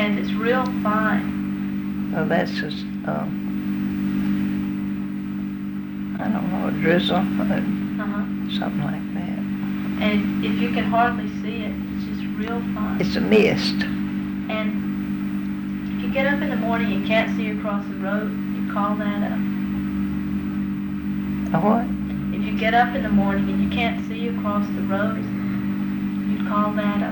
and it's real fine. Well, that's just, I don't know, a drizzle, something like that. And if you can hardly see it, it's just real fine. It's a mist. And if you get up in the morning and can't see across the road, you call that A what? If you get up in the morning and you can't see across the road, you call that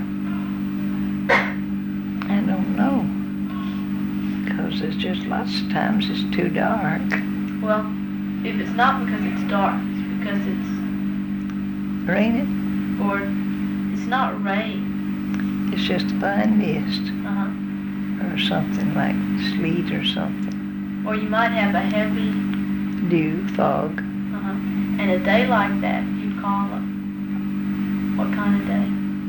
I don't know. Because there's just lots of times it's too dark. Well, if it's not because it's dark, it's because it's raining. Or it's not rain. It's just a fine mist. Uh-huh. Or something like sleet or something. Or you might have a heavy dew, fog. Uh-huh. And a day like that, you'd call it what kind of day?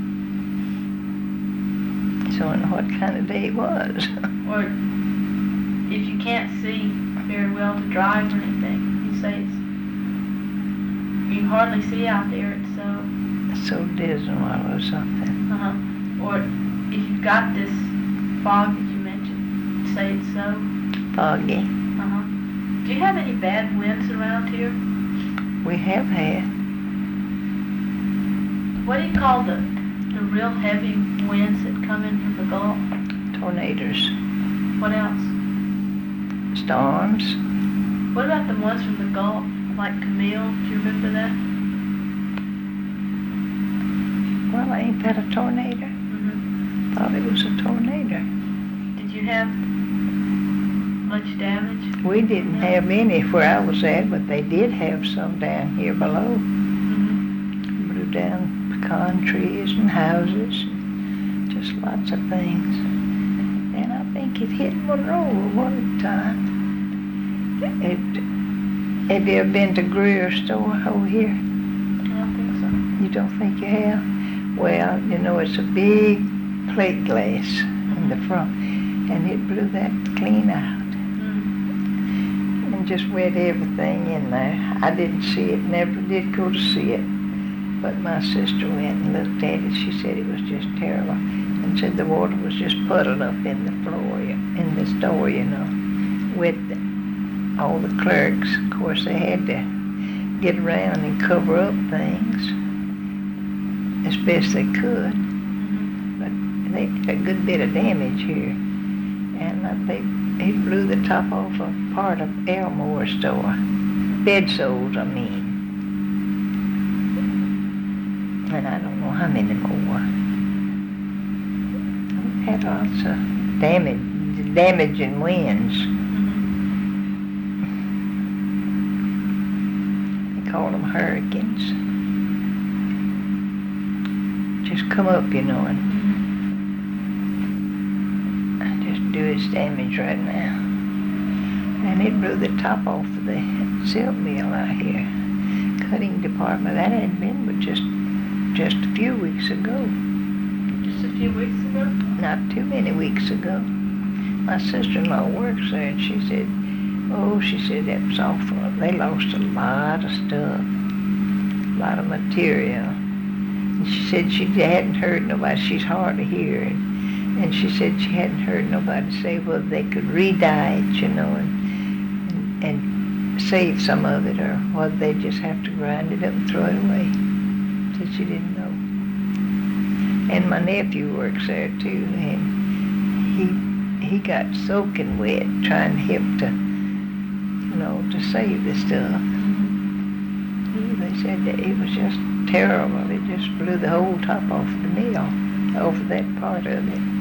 Showing what kind of day it was. Or if you can't see very well to drive or anything, you say it's, you can hardly see out there, it's so dismal or something. Uh-huh. Or if you've got this fog that you mentioned, you say it's so foggy. Uh-huh. Do you have any bad winds around here? We have had. What do you call the real heavy winds that come in from the Gulf? Tornadoes. What else? Storms. What about the ones from the Gulf, like Camille? Do you remember that? Well, ain't that a tornado? Mm-hmm. Thought it was a tornado. Did you have much damage? We didn't have any where I was at, but they did have some down here below. Mm-hmm. Blew down pecan trees and houses, and just lots of things. And I think it hit Monroe at one time. Have you ever been to Greer's store over here? I don't think so. You don't think you have? Well, you know, it's a big plate glass in the front, and it blew that clean out. And just wet everything in there. I didn't see it, never did go to see it. But my sister went and looked at it. She said it was just terrible. And said the water was just puddled up in the floor, in the store, you know, with all the clerks. Of course, they had to get around and cover up things as best they could. But they did a good bit of damage here. And he blew the top off a part of Elmore's store. Bedsoles, I mean. And I don't know how many more. We've had lots of damaging winds. They call them hurricanes. Just come up, you know, and just do its damage right now. And it blew the top off of the silk mill out here. Cutting department. That hadn't been but just a few weeks ago. Just a few weeks ago? Not too many weeks ago. My sister-in-law works there, and she said, that was awful. They lost a lot of stuff, a lot of material. And she said she hadn't heard nobody, she's hard of hearing, and she said she hadn't heard nobody say whether they could re-dye it, you know, and save some of it, or whether they just have to grind it up and throw it away. Said she didn't know. And my nephew works there too, and he got soaking wet trying to help to save the stuff. They said that it was just terrible. It just blew the whole top off the mill, off of that part of it.